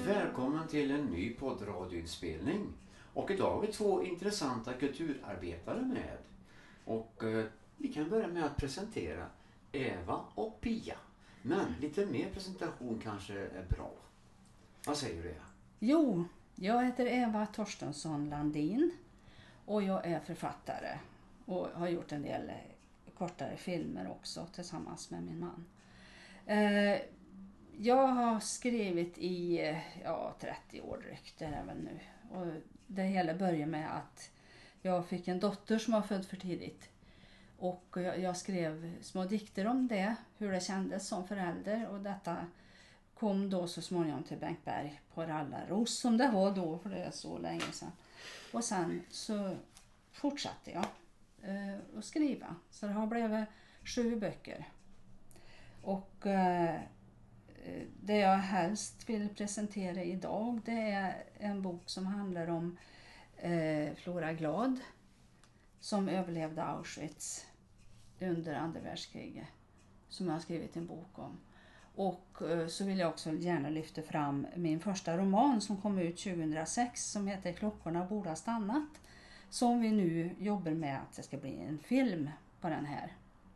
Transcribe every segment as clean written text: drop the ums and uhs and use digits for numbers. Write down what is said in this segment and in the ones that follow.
välkommen till en ny poddradioinspelning. Och idag har vi 2 intressanta kulturarbetare med. Och vi kan börja med att presentera Eva och Pia. Men lite mer presentation kanske är bra. Vad säger du, Eva? Jo, jag heter Eva Torstensson Landin och jag är författare och har gjort en del kortare filmer också tillsammans med min man. Jag har skrivit i 30 år drygt, det är väl nu. Och det hela började med att jag fick en dotter som var född för tidigt. Och jag skrev små dikter om det, hur det kändes som förälder. Och detta kom då så småningom till Bengtsberg på Rallarros som det var då, för det är så länge sedan. Och sen så fortsatte jag att skriva. Så det har blivit 7 böcker. Och det jag helst vill presentera idag, det är en bok som handlar om Flora Glad som överlevde Auschwitz under andra världskriget, som jag har skrivit en bok om. Och så vill jag också gärna lyfta fram min första roman som kom ut 2006 som heter Klockorna borde ha stannat, som vi nu jobbar med att det ska bli en film på den här.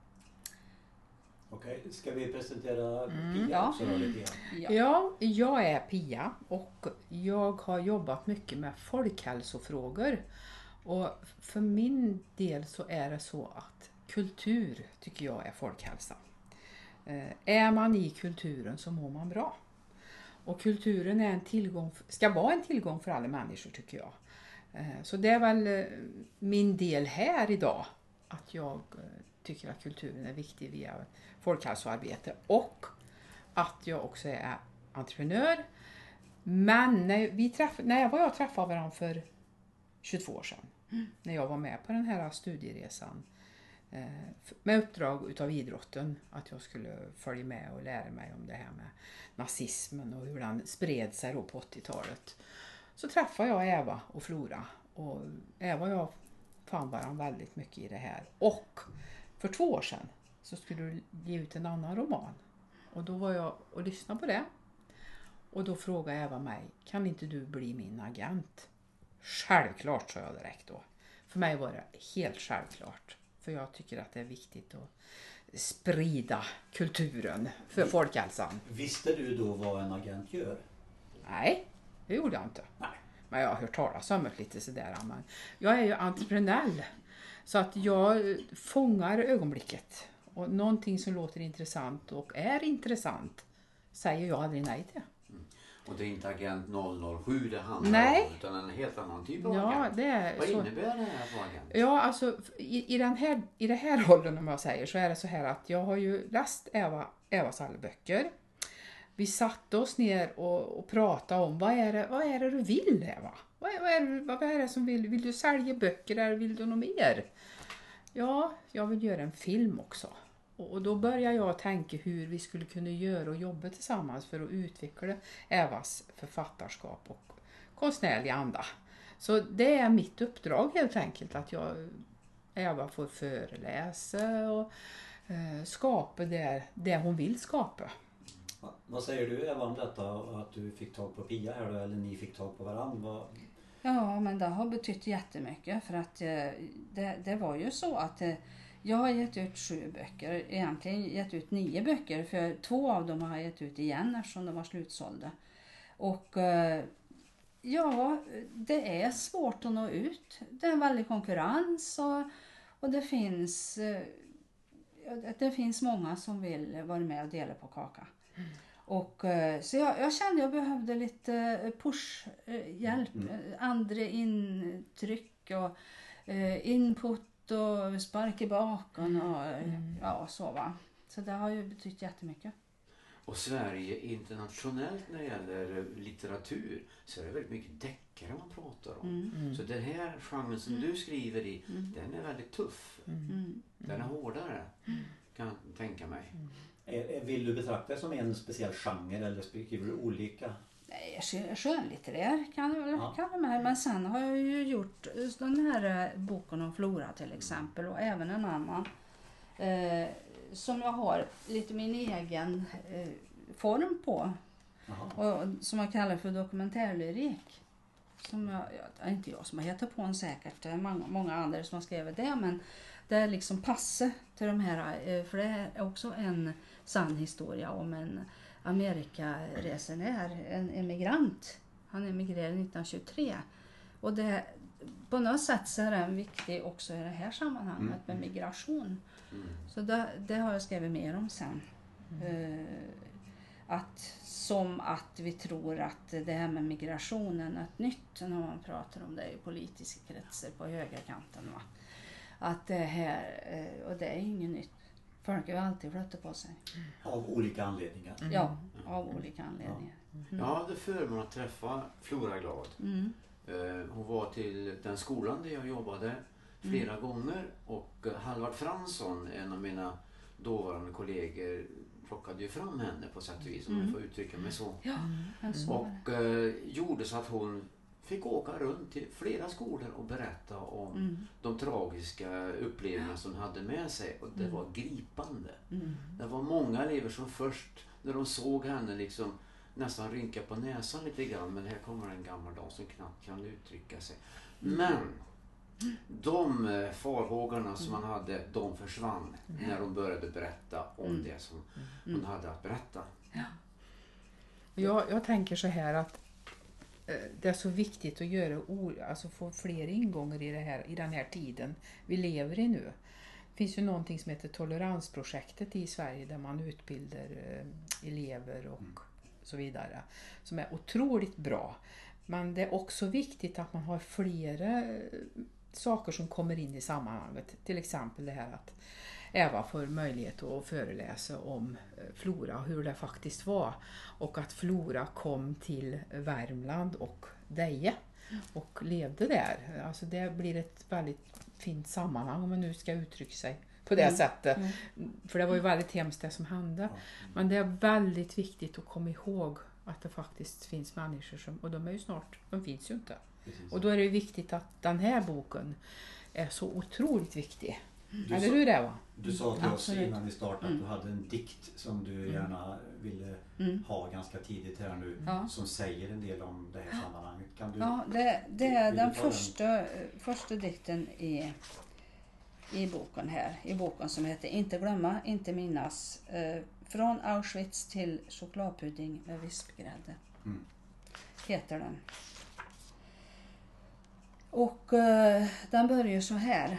Okej, ska vi presentera Pia också då lite grann? Ja, jag är Pia och jag har jobbat mycket med folkhälsofrågor. Och för min del så är det så att kultur tycker jag är folkhälsa. Är man i kulturen så mår man bra. Och kulturen är en tillgång, ska vara en tillgång för alla människor tycker jag. Så det är väl min del här idag, att jag tycker att kulturen är viktig via folkhälsoarbete och att jag också är entreprenör. Men när jag träffade varandra för 22 år sedan, när jag var med på den här studieresan med uppdrag utav idrotten, att jag skulle följa med och lära mig om det här med nazismen och hur den spred sig då på 80-talet. Så träffade jag Eva och Flora, och Eva och jag fann varandra väldigt mycket i det här. Och för 2 år sedan så skulle du ge ut en annan roman. Och då var jag och lyssnade på det. Och då frågade Eva mig, kan inte du bli min agent? Självklart, sa jag direkt då. För mig var det helt självklart. För jag tycker att det är viktigt att sprida kulturen för folkhälsan. Visste du då vad en agent gör? Nej, det gjorde jag inte. Nej. Men jag har hört talas om det lite sådär. Men jag är ju entreprenör. Så att jag fångar ögonblicket. Och någonting som låter intressant och är intressant säger jag aldrig nej till. Och det är inte agent 007 det handlar om, utan en helt annan typ av agent. Vad innebär det här för agent? Ja, alltså i det här rollen, om jag säger, så är det så här att jag har ju läst Evas alla böcker. Vi satte oss ner och pratade om vad är det du vill, Eva? Vad är det som vill du sälja böcker eller vill du något mer? Ja, jag vill göra en film också. Och då börjar jag tänka hur vi skulle kunna göra och jobba tillsammans för att utveckla Evas författarskap och konstnärliga anda. Så det är mitt uppdrag helt enkelt, att Eva får föreläsa och skapa det hon vill skapa. Vad säger du, Eva, om detta att du fick tag på Pia här då, eller ni fick tag på varandra? Ja, men det har betytt jättemycket, för att det var ju så att jag har gett ut 7 böcker, egentligen gett ut 9 böcker, för 2 av dem har jag gett ut igen eftersom de var slutsålda. Och det är svårt att nå ut. Det är en väldig konkurrens och det finns många som vill vara med och dela på kaka. Och så jag kände jag behövde lite pushhjälp, andra intryck och input och spark i baken och så va. Så det har ju betytt jättemycket. Och Sverige internationellt när det gäller litteratur så är det väldigt mycket deckare man pratar om. Så den här genren som du skriver i, den är väldigt tuff. Den är hårdare, kan jag tänka mig. Vill du betrakta det som en speciell genre eller skriver du olika? Nej, skönlitterär kan jag med. Men sen har jag ju gjort den här boken om Flora till exempel, och även en annan som jag har lite min egen form på. Och som man kallar för dokumentärlyrik. Som inte jag som har hittat på en säkert. Det är många andra som har skrivit det. Men det är liksom passe till de här. För det är också en sann historia om en Amerikaresenär. En emigrant. Han emigrerade 1923. Och det, på något sätt så är den viktig också i det här sammanhanget med migration. Så det har jag skrivit mer om sen. Att vi tror att det här med migrationen är ett nytt när man pratar om det i politiska kretsar på högerkanten. Va? Att det här, och det är inget nytt. Folk har alltid flyttat på sig. Av olika anledningar. Ja, av olika anledningar. Jag hade förmånen att träffa Flora Glad. Hon var till den skolan där jag jobbade flera gånger och Halvard Fransson, en av mina dåvarande kollegor, plockade ju fram henne på sätt och vis, om jag får uttrycka mig så. Ja, och gjorde så att hon fick åka runt till flera skolor och berätta om de tragiska upplevelserna som hon hade med sig. Och det var gripande. Det var många elever som först, när de såg henne, liksom nästan rynka på näsan lite grann. Men här kommer en gammal dam som knappt kan uttrycka sig. Men de farhågorna som man hade, de försvann när de började berätta om det som hon hade att berätta. Jag tänker så här att det är så viktigt att göra, alltså få fler ingångar i den här tiden vi lever i nu. Det finns ju någonting som heter Toleransprojektet i Sverige där man utbildar elever och så vidare, som är otroligt bra. Men det är också viktigt att man har flera saker som kommer in i sammanhanget. Till exempel det här att Eva får möjlighet att föreläsa om Flora och hur det faktiskt var. Och att Flora kom till Värmland och Deje och levde där. Alltså det blir ett väldigt fint sammanhang om man nu ska uttrycka sig på det sättet. För det var ju väldigt hemskt det som hände. Men det är väldigt viktigt att komma ihåg att det faktiskt finns människor som, och de är ju snart, de finns ju inte. Precis. Och då är det ju viktigt att den här boken är så otroligt viktig. Eller hur det var? Du sa till oss innan vi startade att du hade en dikt som du gärna ville ha ganska tidigt här nu, som säger en del om det här sammanhanget. Kan du, det är den första dikten i boken här. I boken som heter Inte glömma, inte minnas. Från Auschwitz till chokladpudding med vispgrädde. Heter den. Och den börjar så här.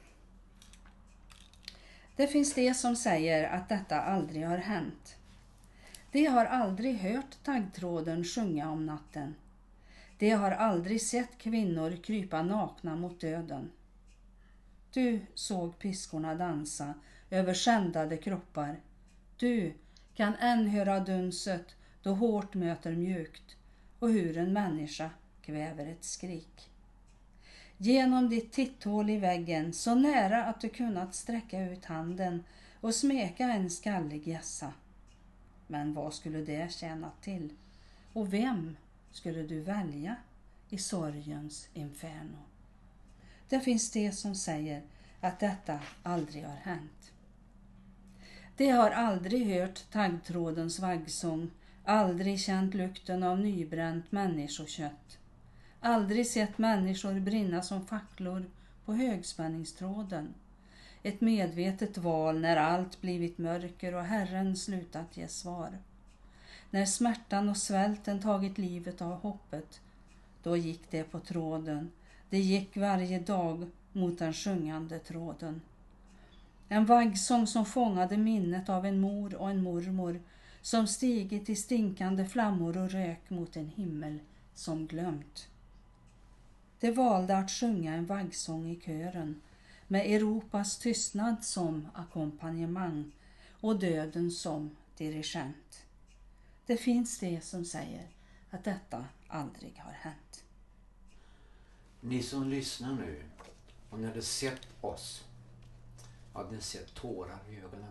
Det finns det som säger att detta aldrig har hänt. De har aldrig hört taggtråden sjunga om natten. De har aldrig sett kvinnor krypa nakna mot döden. Du såg piskorna dansa över skändade kroppar. Du kan än höra dunset då hårt möter mjukt och hur en människa kväver ett skrik. Genom ditt titthål i väggen, så nära att du kunnat sträcka ut handen och smeka en skallig gässa. Men vad skulle det tjäna till? Och vem skulle du välja i sorgens inferno? Det finns det som säger att detta aldrig har hänt. De har aldrig hört taggtrådens vaggsång, aldrig känt lukten av nybränt människokött. Aldrig sett människor brinna som facklor på högspänningstråden. Ett medvetet val när allt blivit mörker och Herren slutat ge svar. När smärtan och svälten tagit livet av hoppet, då gick det på tråden. Det gick varje dag mot den sjungande tråden. En vaggsång som fångade minnet av en mor och en mormor som stigit i stinkande flammor och rök mot en himmel som glömt. De valde att sjunga en vaggsång i kören med Europas tystnad som ackompanjemang och döden som dirigent. Det finns det som säger att detta aldrig har hänt. Ni som lyssnar nu, om ni hade sett oss, hade ni sett tårar i ögonen.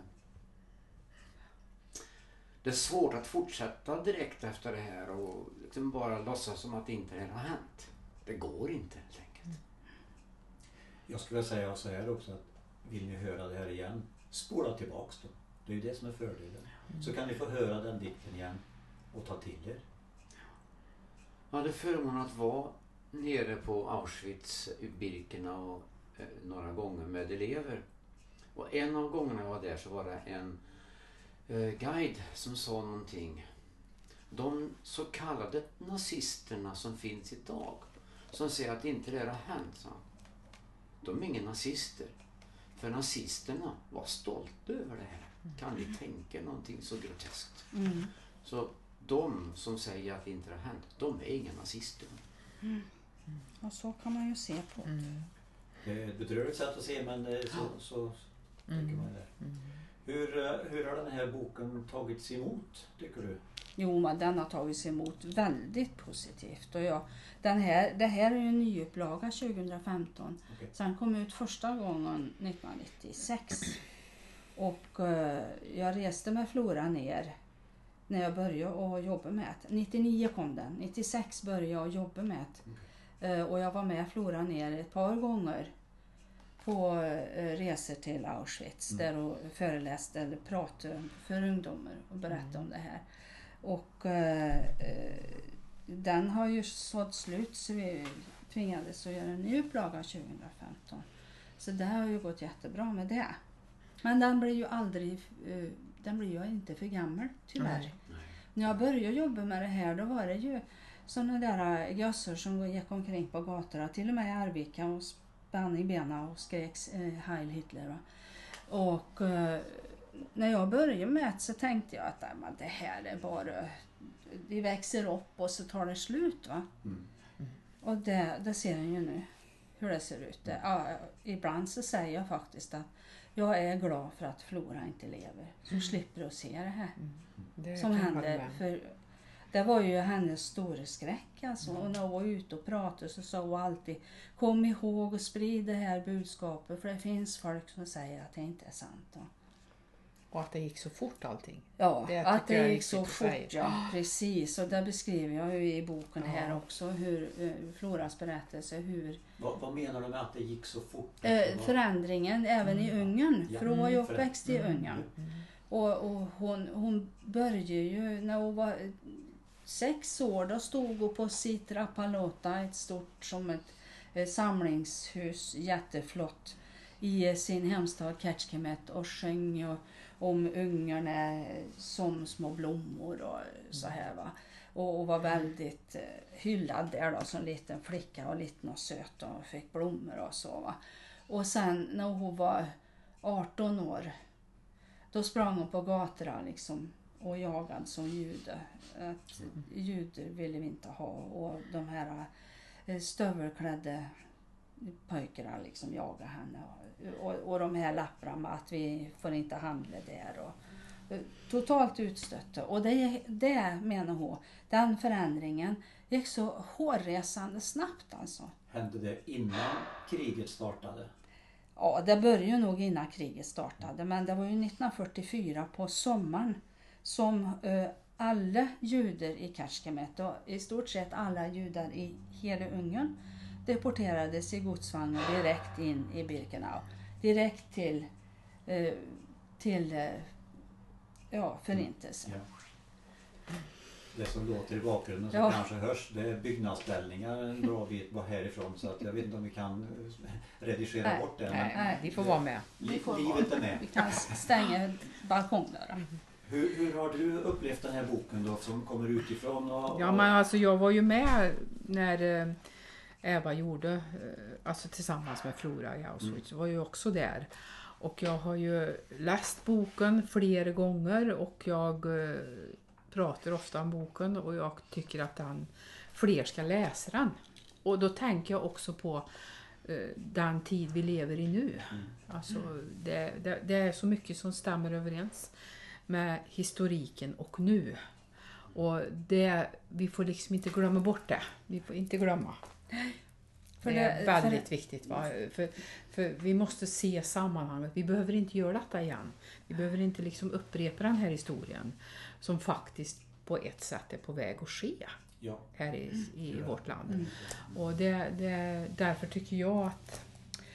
Det är svårt att fortsätta direkt efter det här och liksom bara låtsas som att det inte har hänt. Det går inte helt enkelt. Jag skulle säga så här också, att vill ni höra det här igen, spola tillbaks då. Det är ju det som är fördelen. Så kan ni få höra den dikten igen att ta till er? Jag hade förmånen att vara nere på Auschwitz, Birkenau några gånger med elever. Och en av gångerna jag var där så var det en guide som sa någonting. De så kallade nazisterna som finns idag, som säger att inte det har hänt, så. De är inga nazister. För nazisterna var stolta över det här. Kan ni tänka någonting så groteskt? Så de som säger att det inte har hänt, de är inga nazister. Och så kan man ju se på det. Det är ett bedrövligt sätt att se, men så tänker man det. Hur har den här boken tagits emot, tycker du? Jo, men den har tagits emot väldigt positivt. Och det här är ju en nyupplaga 2015. Okay. Sen kom ut första gången 1996. Och jag reste med Flora ner när jag började jobba med det. 99 kom den. 96 började jag jobba med det. Och jag var med Flora ner ett par gånger på resor till Auschwitz där och föreläste eller pratade för ungdomar och berättade om det här. Och den har ju sålt slut, så vi tvingades att göra en ny upplaga 2015. Så det har ju gått jättebra med det. Men den blir ju inte för gammal, tyvärr. Nej. När jag började jobba med det här, då var det ju sådana där gössor som gick omkring på gatorna, till och med i Arvika, och spann i benen och skrek Heil Hitler. Va? Och när jag började med det så tänkte jag att det här är bara, det växer upp och så tar det slut. Va? Och det ser jag ju nu, hur det ser ut. Ibland så säger jag faktiskt att jag är glad för att Flora inte lever. Så slipper att se det här som hände. För det var ju hennes stora skräck. Alltså. Och när hon var ute och pratade så sa hon alltid: kom ihåg och sprid det här budskapet. För det finns folk som säger att det inte är sant. Då. Och att det gick så fort allting. Ja, att det gick så fort. Ja, precis. Och det beskriver jag ju i boken här också. Hur Floras berättelse. Vad menar du med att det gick så fort? Förändringen även i Ungern. För hon var ju uppväxt i Ungern. Och hon började ju när hon var 6 år. Då stod hon på Sitra Palota, ett stort som ett samlingshus, jätteflott, i sin hemstad Kecskemét, och sjöng om ungarna som små blommor och så här, va. Och var väldigt hyllad där då som liten flicka, och liten och söt och fick blommor och så, va. Och sen när hon var 18 år, då sprang hon på gatorna liksom och jagade som jude. Att juder ville vi inte ha, och de här stövelklädda pojkarna liksom jagade henne. Och de här lapparna att vi får inte handla där. Och totalt utstötta. Och det menar hon, den förändringen gick så hårresande snabbt alltså. Hände det innan kriget startade? Ja, det började nog innan kriget startade. Men det var ju 1944 på sommaren som alla judar i Kecskemét, och i stort sett alla judar i hela Ungern, deporterades i godsvagnar direkt in i Birkenau. Direkt till förintelsen. Ja. Det som låter i bakgrunden som kanske hörs, det är byggnadsställningar en bra bit härifrån, så att jag vet inte om vi kan redigera bort det. Nej, vi får vara med. Livet är med. Vi kan stänga balkongdörren. Hur har du upplevt den här boken då, som kommer utifrån? Ja, men alltså jag var ju med när Eva gjorde, alltså tillsammans med Flora i Auschwitz, var ju också där. Och jag har ju läst boken flera gånger, och jag pratar ofta om boken, och jag tycker att fler ska läsa den. Och då tänker jag också på den tid vi lever i nu. Alltså det är så mycket som stämmer överens med historiken och nu. Och vi får liksom inte glömma bort det. Vi får inte glömma. Det är väldigt viktigt. Va? För vi måste se sammanhanget. Vi behöver inte göra detta igen. Vi behöver inte liksom upprepa den här historien som faktiskt på ett sätt är på väg att ske här i vårt land. Och därför tycker jag att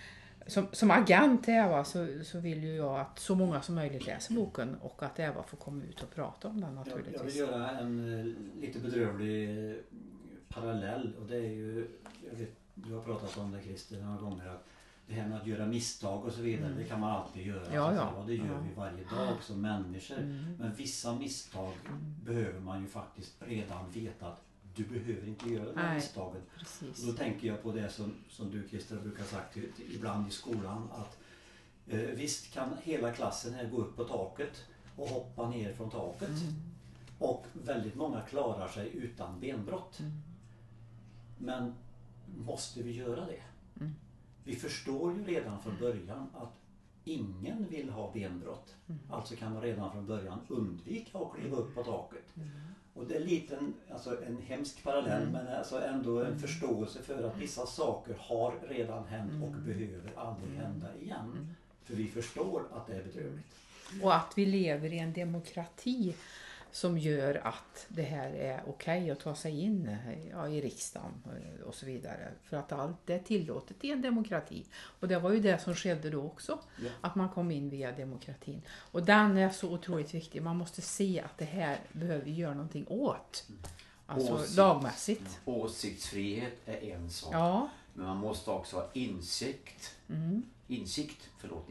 som agent Eva så vill ju jag att så många som möjligt läser boken och att Eva får komma ut och prata om den naturligtvis. Jag vill göra en lite bedrövlig parallell, och det är ju, jag vet, du har pratat om det Christer några gånger, att det här med att göra misstag och så vidare, det kan man alltid göra. Ja. Och det gör vi varje dag som människor. Men vissa misstag behöver man ju faktiskt redan veta att du behöver inte göra de här misstagen. Precis. Och då tänker jag på det som du Christer brukar sagt ibland i skolan, att visst kan hela klassen här gå upp på taket och hoppa ner från taket. Och väldigt många klarar sig utan benbrott. Men måste vi göra det? Vi förstår ju redan från början att ingen vill ha benbrott. Alltså kan man redan från början undvika att kliva upp på taket. Och det är en hemsk parallell, men alltså ändå en förståelse för att vissa saker har redan hänt och behöver aldrig hända igen. För vi förstår att det är bedrövligt. Och att vi lever i en demokrati som gör att det här är okej att ta sig in i riksdagen och så vidare. För att allt det är tillåtet i en demokrati. Och det var ju det som skedde då också. Ja. Att man kom in via demokratin. Och den är så otroligt viktig. Man måste se att det här behöver vi göra någonting åt. Alltså lagmässigt. Åsiktsfrihet är en sak. Ja. Men man måste också ha insikt. Insikt.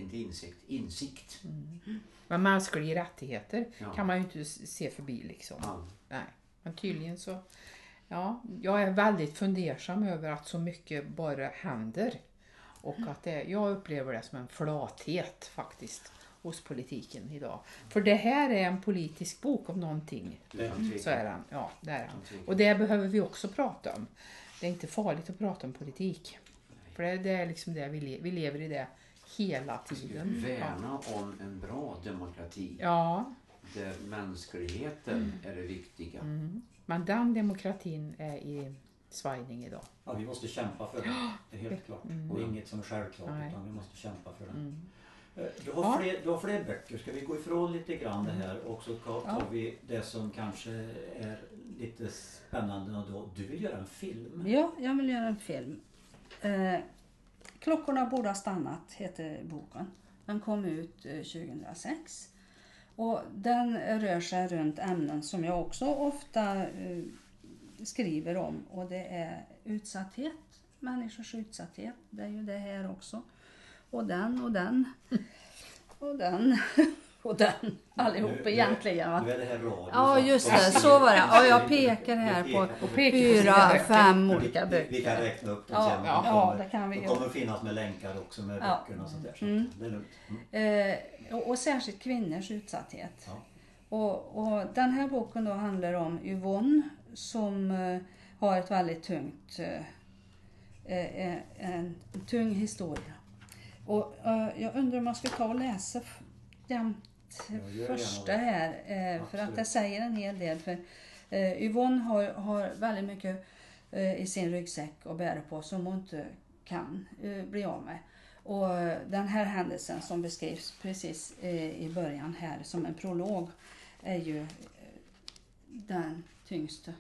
Men mänskliga rättigheter kan man ju inte se förbi liksom. Ja. Nej. Men tydligen så, jag är väldigt fundersam över att så mycket bara händer. Och att jag upplever det som en flathet faktiskt hos politiken idag. För det här är en politisk bok om någonting. Så är den. Ja, det är den. Och det behöver vi också prata om. Det är inte farligt att prata om politik. För det är liksom det vi lever i det hela tiden. Värna om en bra demokrati. Ja. Där mänskligheten är det viktiga. Men den demokratin är i svajning idag. Ja, vi måste kämpa för det. Det är helt klart. Det är inget som är självklart, utan vi måste kämpa för det. Du har fler böcker. Ska vi gå ifrån lite grann det här och så tar vi det som kanske är lite spännande då. Du vill göra en film. Ja, jag vill göra en film. Klockorna borde ha stannat heter boken. Den kom ut 2006. Och den rör sig runt ämnen som jag också ofta skriver om. Och det är utsatthet, människors utsatthet. Det är ju det här också. Och den och den. Och den. Och den. Allihop egentligen. Va? Nu är det här radio. Ja just det, så var det. Och jag pekar här på 4-5 olika böcker. Vi kan räkna upp dem sen. Ja, det kan vi göra. Det kommer finnas med länkar också med böckerna och sånt där. Så det är lugnt. Och särskilt kvinnors utsatthet. Ja. Och den här boken då handlar om Yvonne som har ett väldigt tungt en tung historia. Och jag undrar om man ska ta och läsa den första här för att det säger en hel del. För Yvonne har väldigt mycket i sin ryggsäck att bära på som hon inte kan bli av med. Och den här händelsen som beskrivs precis i början här som en prolog är ju den tyngsta.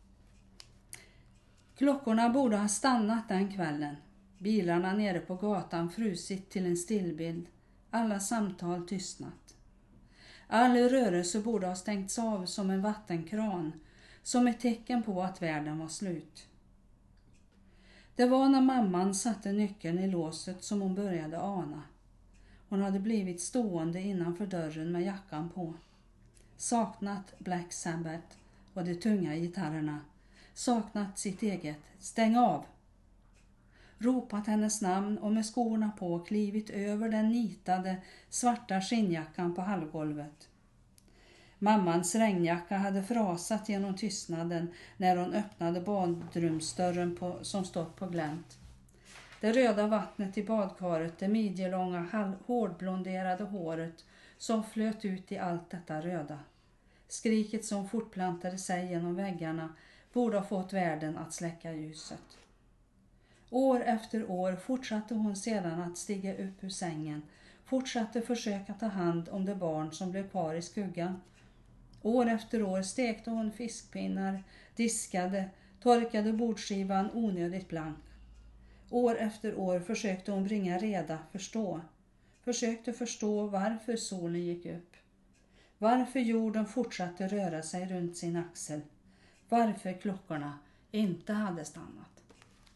Klockorna borde ha stannat den kvällen. Bilarna nere på gatan frusit till en stillbild. Alla samtal tystnat. All rörelse borde ha stängts av som en vattenkran, som ett tecken på att världen var slut. Det var när mamman satte nyckeln i låset som hon började ana. Hon hade blivit stående innanför dörren med jackan på. Saknat Black Sabbath och de tunga gitarrerna. Saknat sitt eget stäng av. Ropat hennes namn och med skorna på klivit över den nitade svarta skinnjackan på hallgolvet. Mammans regnjacka hade frasat genom tystnaden när hon öppnade badrumsdörren som stått på glänt. Det röda vattnet i badkaret, det midjelånga hårdblonderade håret som flöt ut i allt detta röda. Skriket som fortplantade sig genom väggarna borde ha fått världen att släcka ljuset. År efter år fortsatte hon sedan att stiga upp ur sängen, fortsatte försöka ta hand om det barn som blev kvar i skuggan. År efter år stekte hon fiskpinnar, diskade, torkade bordskivan onödigt blank. År efter år försökte hon bringa reda, försökte förstå varför solen gick upp. Varför jorden fortsatte röra sig runt sin axel. Varför klockorna inte hade stannat.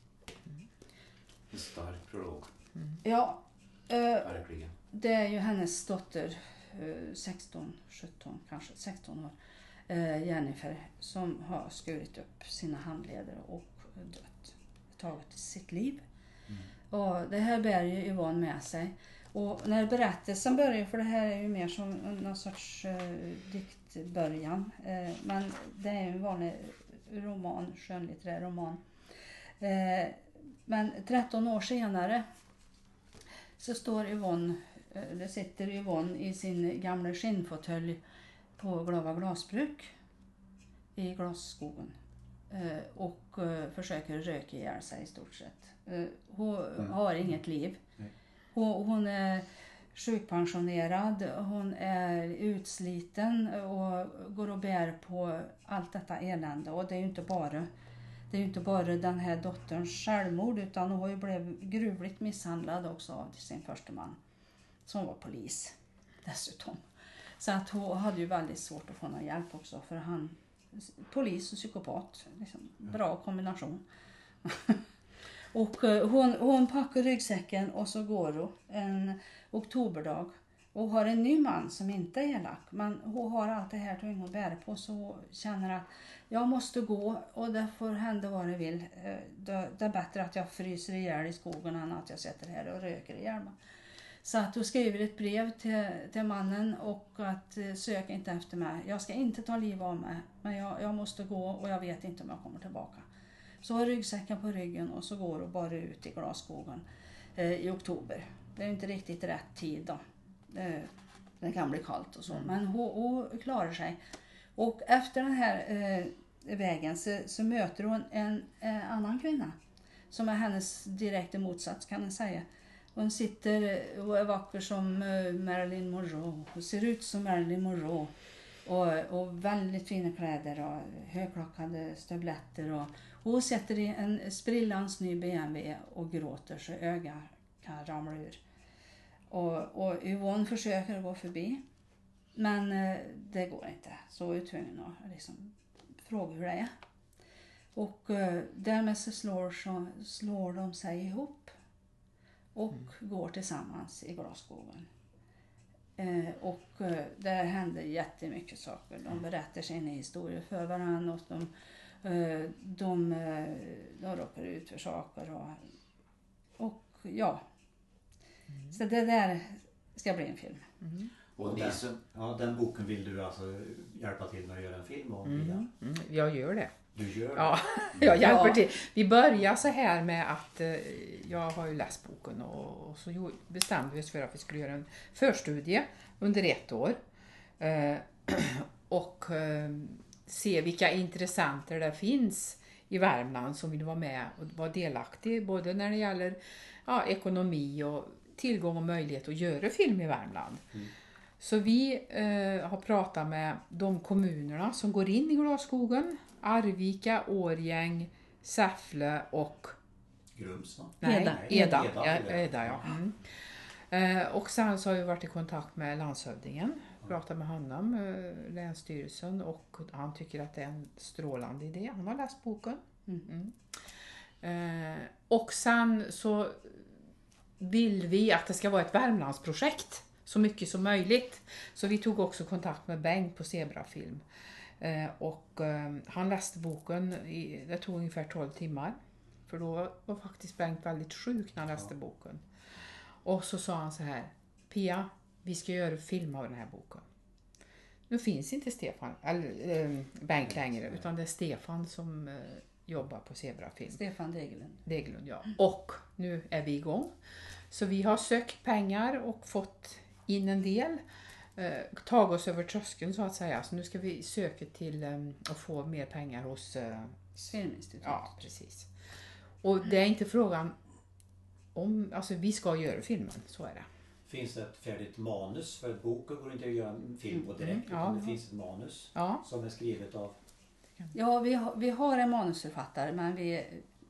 En stark prolog. Ja, Verkligen. det är ju hennes dotter, 16, 17, kanske 16 år, Jennifer, som har skurit upp sina handleder och dött, tagit sitt liv. Och det här bär ju Yvonne med sig. Och när berättelsen börjar, för det här är ju mer som någon sorts diktbörjan, men det är ju en vanlig roman, skönlitterär roman. Men 13 år senare så står Yvonne, det sitter Yvonne i sin gamla skinnfåtölj på Glava glasbruk i glasskogen och försöker röka ihjäl sig i stort sett. Hon har inget liv. Hon är sjukpensionerad, hon är utsliten och går och bär på allt detta elände. Och det är ju inte bara den här dotterns självmord, utan hon har ju blivit gruvligt misshandlad också av sin första man, som var polis dessutom. Så att hon hade ju väldigt svårt att få någon hjälp också, för han, polis och psykopat, liksom, bra kombination. Och hon packar ryggsäcken och så går hon en oktoberdag och har en ny man som inte är elak, men hon har allt det här att bära på, så hon känner att jag måste gå och det får hända vad det vill. Det är bättre att jag fryser ihjäl i skogen än att jag sitter här och röker ihjäl mig. Så att hon skriver ett brev till mannen och att söka inte efter mig. Jag ska inte ta liv av mig, men jag måste gå och jag vet inte om jag kommer tillbaka. Så har ryggsäcken på ryggen och så går hon bara ut i glasskogen i oktober. Det är inte riktigt rätt tid då. Det kan bli kallt och så. Men hon klarar sig. Och efter den här vägen så möter hon en annan kvinna. Som är hennes direkta motsats, kan man säga. Hon sitter och är vacker som Marilyn Monroe. Hon ser ut som Marilyn Monroe. Och väldigt fina kläder och högklackade stövletter. Och hon sätter i en sprillans ny BMW och gråter så ögat kan ramla ur. Och Yvonne försöker gå förbi. Men det går inte. Så är jag tvungen att liksom fråga hur det är. Och därmed så slår de sig ihop. Och går tillsammans i glasskogen. Och där händer jättemycket saker. De berättar sina historier för varandra. Och de råkar ut för saker. Och ja. Så det där ska bli en film. Och den boken vill du alltså hjälpa till med att göra en film om? Jag gör det. Du gör det? Ja, jag hjälper till. Vi börjar så här med att jag har ju läst boken och så bestämde vi oss för att vi skulle göra en förstudie under 1 år. Och se vilka intressenter det finns i Värmland som vill vara med och vara delaktig. Både när det gäller ekonomi och tillgång och möjlighet att göra film i Värmland. Så vi har pratat med de kommunerna som går in i glasskogen. Arvika, Årgäng, Säffle och Grums, va? Eda, ja. Och sen så har vi varit i kontakt med landshövdingen. Pratat med honom, länsstyrelsen, och han tycker att det är en strålande idé. Han har läst boken. Och sen så vill vi att det ska vara ett Värmlandsprojekt så mycket som möjligt. Så vi tog också kontakt med Bengt på Zebrafilm. Och han läste boken, det tog ungefär 12 timmar. För då var faktiskt Bengt väldigt sjuk när han läste boken. Och så sa han så här: Pia, vi ska göra film av den här boken. Nu finns inte Bengt längre, utan det är Stefan som jobbar på Zebrafilm. Stefan Degelund, ja. Och nu är vi igång. Så vi har sökt pengar och fått in en del. Tag oss över tröskeln så att säga. Så nu ska vi söka till att få mer pengar hos Filminstitutet. Ja, precis. Och det är inte frågan om, alltså vi ska göra filmen, så är det. Finns det ett färdigt manus? För boken går inte att göra en film på direkt. Ja. Det finns ett manus som är skrivet av... Ja, vi har en manusförfattare, men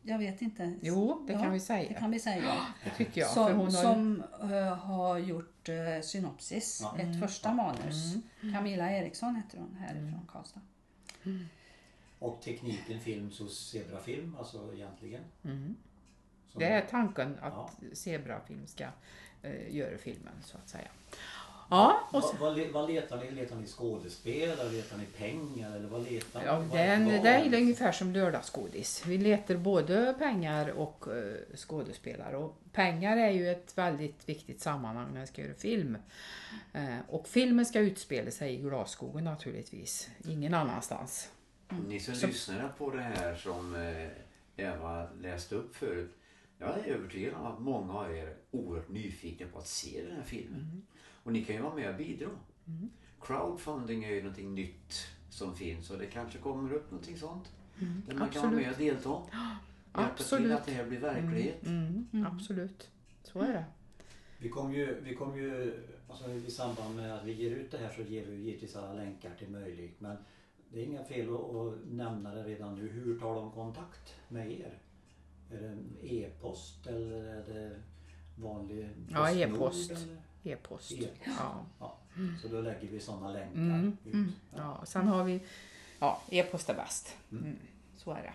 jag vet inte. Jo, det kan vi säga. Det kan vi säga. Det tycker jag. Som har gjort synopsis, ett första manus. Camilla Eriksson heter hon härifrån Karlstad. Och tekniken films hos Zebrafilm, alltså egentligen. Det är tanken att Zebrafilm ska göra filmen, så att säga. Ja, och vad letar ni? Letar ni skådespelare? Letar ni pengar? Eller vad letar ni? Ja, det är ungefär som lördagsgodis. Vi letar både pengar och skådespelare. Och pengar är ju ett väldigt viktigt sammanhang när man ska göra film. Och filmen ska utspela sig i Glasskogen naturligtvis. Ingen annanstans. Ni som lyssnar på det här som Eva läste upp förut. Jag är övertygad om att många av er är oerhört nyfikna på att se den här filmen. Och ni kan ju vara med och bidra. Crowdfunding är ju någonting nytt som finns och det kanske kommer upp någonting sånt. Där man kan vara med och delta. Hjälpa till att det här blir verklighet. Absolut, så är det. Vi kommer ju alltså i samband med att vi ger ut det här så ger vi givetvis alla länkar till möjligt. Men det är inga fel att nämna det redan nu. Hur tar de kontakt med er? Är det en e-post eller är det vanlig postnord? Ja, e-post. Eller? E-post. Ja. Så då lägger vi sådana länkar ut. Ja, sen har vi e-post är bäst. Så är det.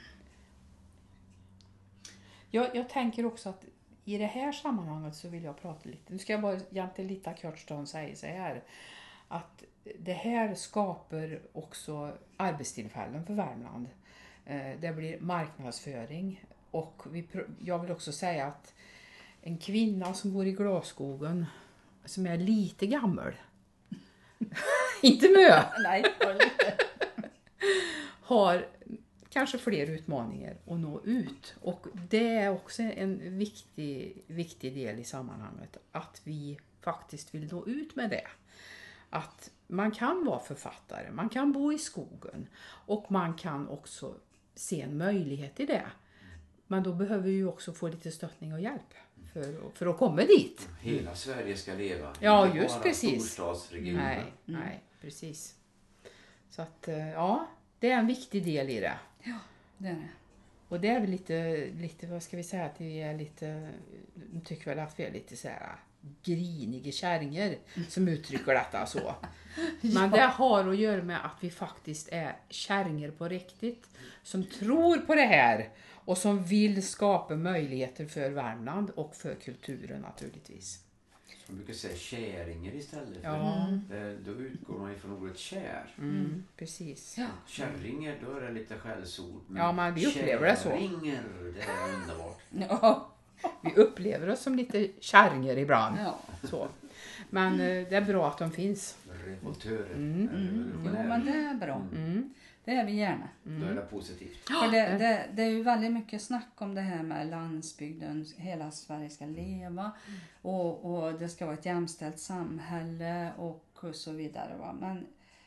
Jag tänker också att i det här sammanhanget så vill jag prata lite. Nu ska jag bara egentligen lite kort säga så här. Att det här skapar också arbetstillfällen för Värmland. Det blir marknadsföring. Och jag vill också säga att en kvinna som bor i Glasskogen som är lite gammal inte mö Nej, har kanske fler utmaningar att nå ut. Och det är också en viktig del i sammanhanget. Att vi faktiskt vill nå ut med det. Att man kan vara författare, man kan bo i skogen och man kan också se en möjlighet i det. Men då behöver vi ju också få lite stöttning och hjälp för att komma dit. Hela Sverige ska leva. Ja, inte just bara precis. storstadsregionerna. Nej, precis. Så att det är en viktig del i det. Ja, det är det. Och det är väl lite vad ska vi säga, att vi är lite, tycker väl att vi är lite så här griniga kärringar som uttrycker detta så. Men det har att göra med att vi faktiskt är kärringar på riktigt som tror på det här och som vill skapa möjligheter för Värmland och för kulturen naturligtvis. Som brukar säga käringar istället. Ja. Då utgår man ifrån ordet kär. Precis. Ja. Kärringar, då är det lite skällsord. Ja, men vi upplever det så. Käringar, det är underbart. Ja. Vi upplever oss som lite kärringar ibland. Ja. Så. Men det är bra att de finns. Revoltörer. Jo, men det är bra. Det är vi gärna. Då är det positivt. För det är ju väldigt mycket snack om det här med landsbygden. Hela Sverige ska leva. Och det ska vara ett jämställt samhälle och så vidare. Va? Men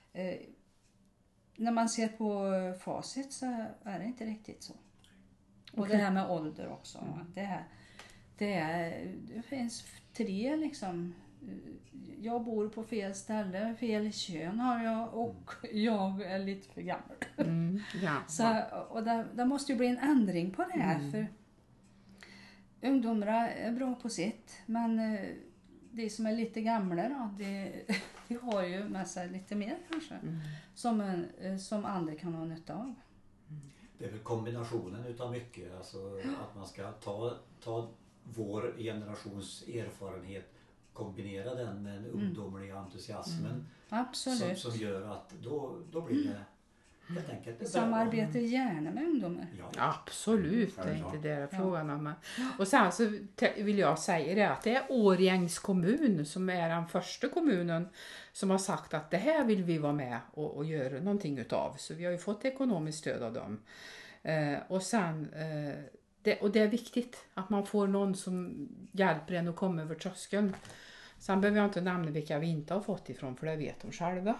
när man ser på facit så är det inte riktigt så. Och det här med ålder också. Va? Det finns 3 liksom. Jag bor på fel ställe, fel kön har jag och jag är lite för gammal. Så, och det måste ju bli en ändring på det här för ungdomar är bra på sitt men de som är lite gamla då, de har ju med sig lite mer kanske som andra kan ha nytta av. Det är väl kombinationen utav mycket, alltså att man ska ta vår generations erfarenhet, kombinera den med den ungdomliga entusiasmen som gör att då blir det helt enkelt Vi samarbetar gärna med ungdomar. Ja. Absolut, det är inte det frågan om. Och sen så vill jag säga det att det är Årjängs kommun som är den första kommunen som har sagt att det här vill vi vara med och göra någonting utav. Så vi har ju fått ekonomiskt stöd av dem. Och sen och det är viktigt att man får någon som hjälper en att komma över tröskeln. Sen behöver jag inte nämna vilka vi inte har fått ifrån för det vet de själva.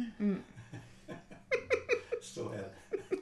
Så är det.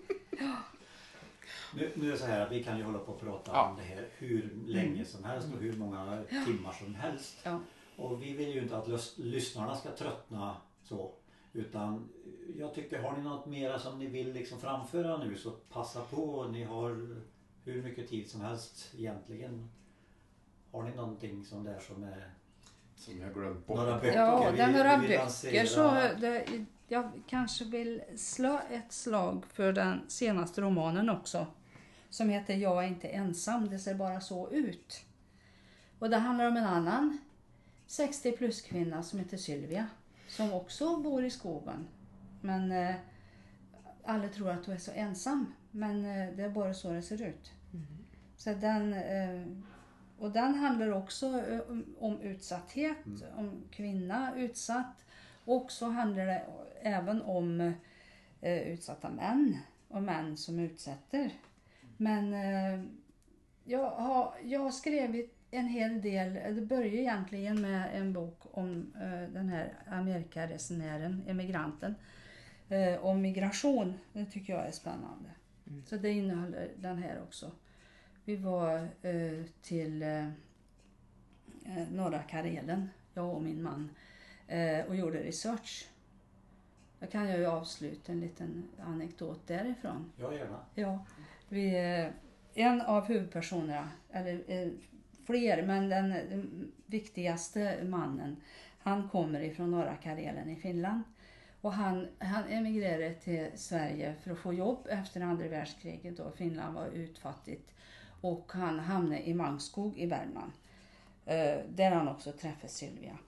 Nu är det så här att vi kan ju hålla på och prata om det här hur länge som helst och hur många timmar som helst. Ja. Och vi vill ju inte att lyssnarna ska tröttna så. Utan jag tycker, har ni något mera som ni vill liksom framföra nu så passa på. Ni har hur mycket tid som helst egentligen. Har ni någonting som där som är... Som jag glömt bort. Några böcker? Ja, det är några vi böcker lansera? så jag kanske vill slå ett slag för den senaste romanen också. Som heter Jag är inte ensam, det ser bara så ut. Och det handlar om en annan 60 plus kvinna som heter Sylvia. Som också bor i skogen. Men alla tror att hon är så ensam. Men det är bara så det ser ut. Så och den handlar också om utsatthet. Om kvinna utsatt. Och så handlar det även om utsatta män. Och män som utsätter. Men jag har skrivit en hel del. Det börjar egentligen med en bok om den här Amerikaresenären, emigranten. Om migration. Det tycker jag är spännande. Så det innehåller den här också. Vi var till norra Karelen, jag och min man, och gjorde research. Då kan jag ju avsluta en liten anekdot därifrån. Ja, gärna. Ja, en av huvudpersonerna, eller fler, men den viktigaste mannen, han kommer ifrån norra Karelen i Finland. Och han emigrerade till Sverige för att få jobb efter andra världskriget då Finland var utfattigt. Och han hamnade i Mangskog i Värmland. Där han också träffade Sylvia.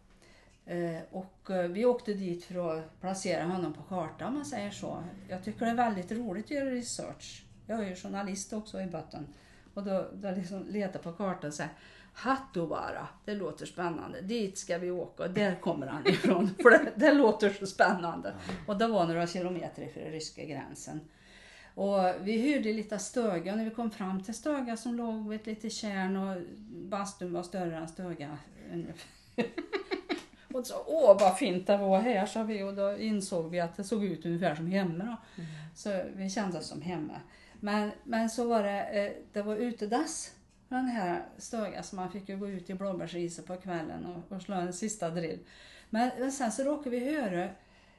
Och vi åkte dit för att placera honom på kartan, om man säger så. Jag tycker det är väldigt roligt att göra research. Jag är ju journalist också i botten. Och då liksom leta på kartan och säga Hattovara, det låter spännande. Dit ska vi åka och där kommer han ifrån. För det låter så spännande. Och det var några kilometer ifrån den ryska gränsen. Och vi hyrde lite Stöga. När vi kom fram till Stöga som låg vid ett litet kärn och bastun var större än Stöga. Och så, vad fint det var här, sa vi. Och då insåg vi att det såg ut ungefär som hemma då. Så vi kände oss som hemma. Men så var det var utedass på den här Stöga. Så man fick ju gå ut i blåbärsriset på kvällen och slå en sista drill. Men sen så råkade vi höra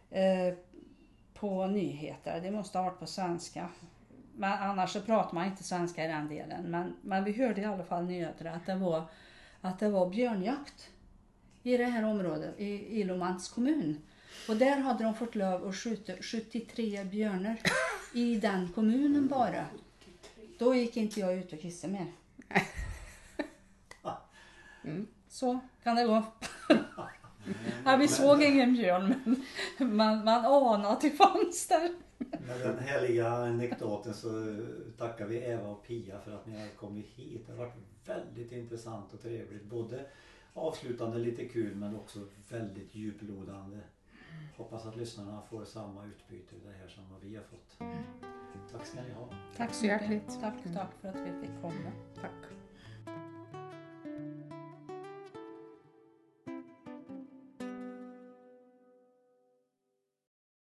på nyheter. Det måste ha varit på svenska. Men annars så pratar man inte svenska i den delen. Men vi hörde i alla fall nyheter att det var björnjakt i det här området, i Ilomants kommun. Och där hade de fått lov att skjuta 73 björnar i den kommunen bara. Då gick inte jag ut och kissade mer. Så kan det gå. Ja, vi såg ingen björn, men man anade att det fanns där. Med den härliga anekdoten så tackar vi Eva och Pia för att ni har kommit hit. Det har varit väldigt intressant och trevligt. Både avslutande lite kul men också väldigt djuplodande. Hoppas att lyssnarna får samma utbyte i det här som vad vi har fått. Tack ska ni ha. Tack så hjärtligt. Tack för att vi fick komma. Tack.